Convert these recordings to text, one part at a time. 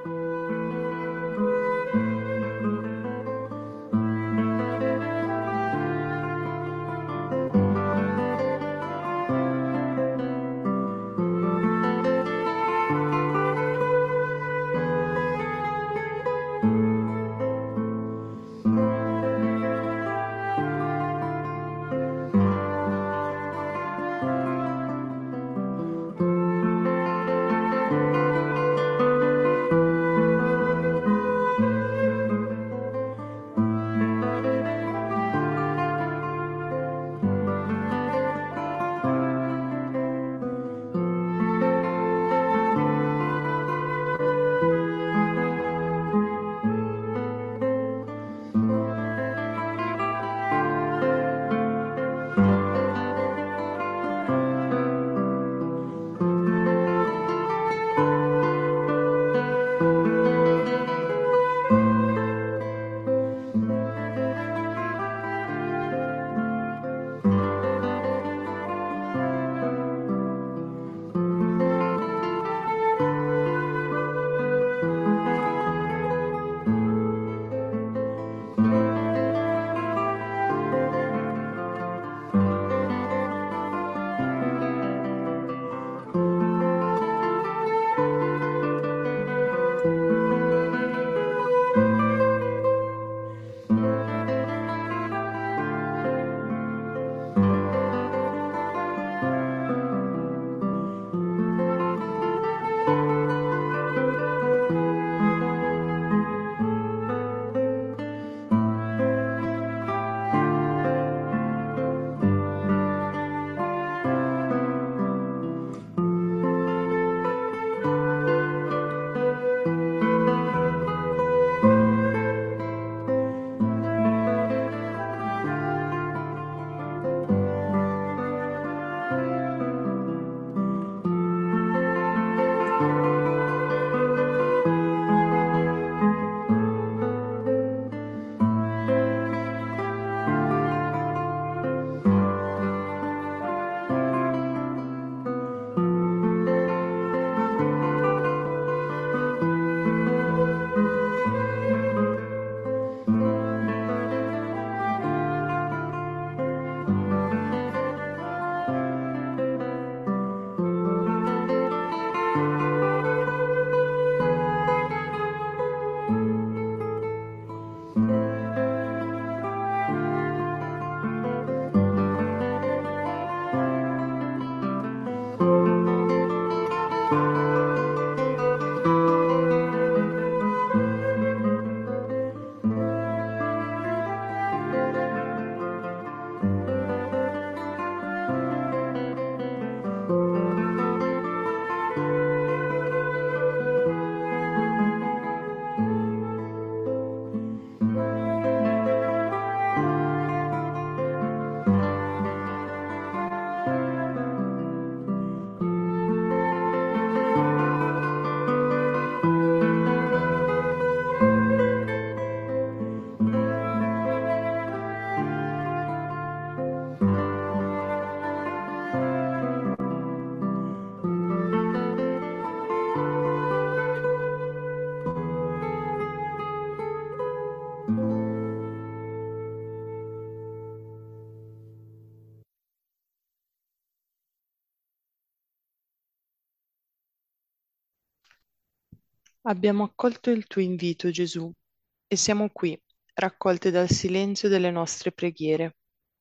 Abbiamo accolto il tuo invito, Gesù, e siamo qui, raccolte dal silenzio delle nostre preghiere.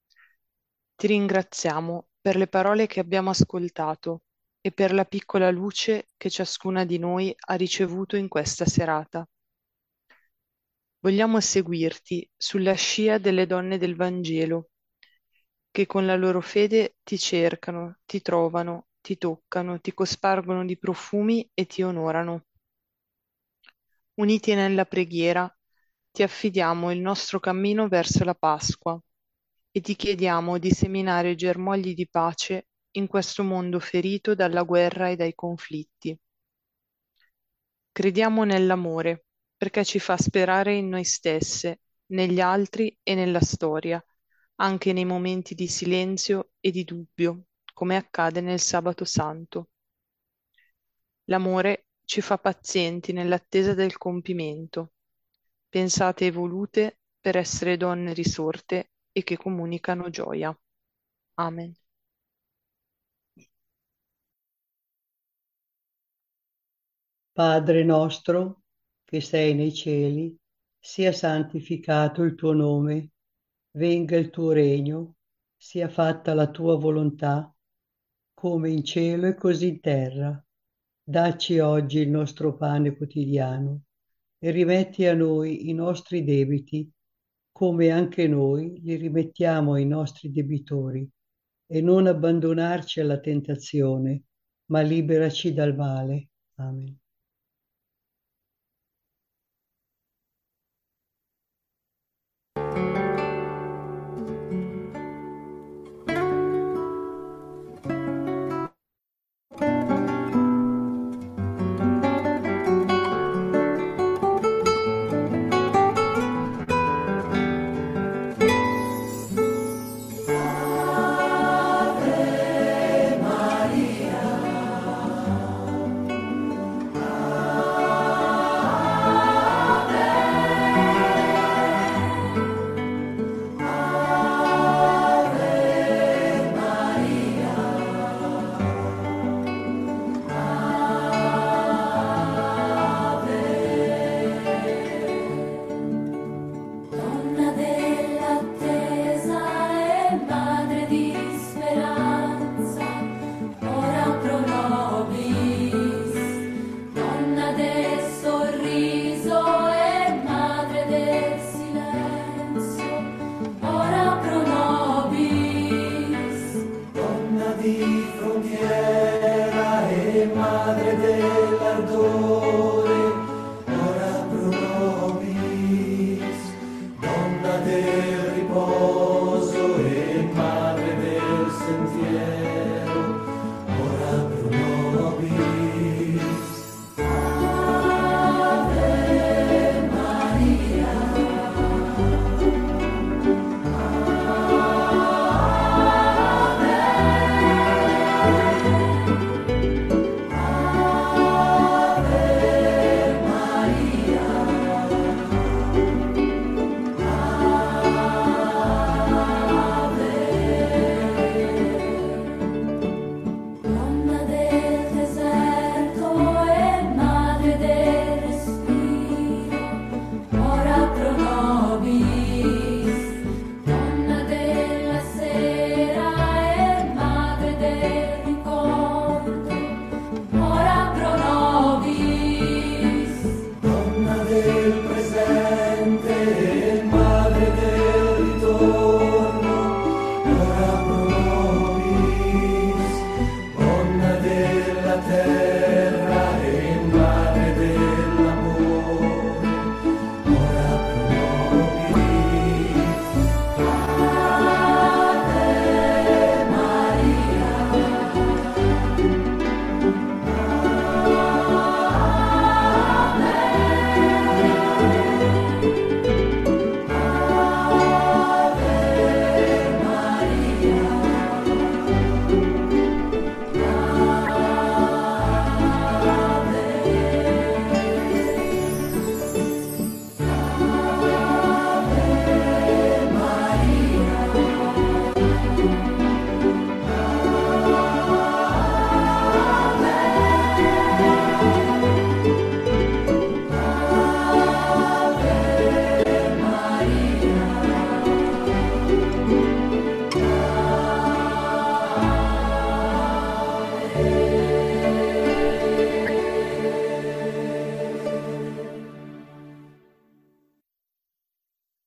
Ti ringraziamo per le parole che abbiamo ascoltato e per la piccola luce che ciascuna di noi ha ricevuto in questa serata. Vogliamo seguirti sulla scia delle donne del Vangelo, che con la loro fede ti cercano, ti trovano, ti toccano, ti cospargono di profumi e ti onorano. Uniti nella preghiera, ti affidiamo il nostro cammino verso la Pasqua e ti chiediamo di seminare germogli di pace in questo mondo ferito dalla guerra e dai conflitti. Crediamo nell'amore, perché ci fa sperare in noi stesse, negli altri e nella storia, anche nei momenti di silenzio e di dubbio, come accade nel Sabato Santo. L'amore ci fa pazienti nell'attesa del compimento, pensate e volute per essere donne risorte e che comunicano gioia. Amen. Padre nostro, che sei nei cieli, sia santificato il tuo nome, venga il tuo regno, sia fatta la tua volontà, come in cielo e così in terra. Dacci oggi il nostro pane quotidiano e rimetti a noi i nostri debiti, come anche noi li rimettiamo ai nostri debitori, e non abbandonarci alla tentazione, ma liberaci dal male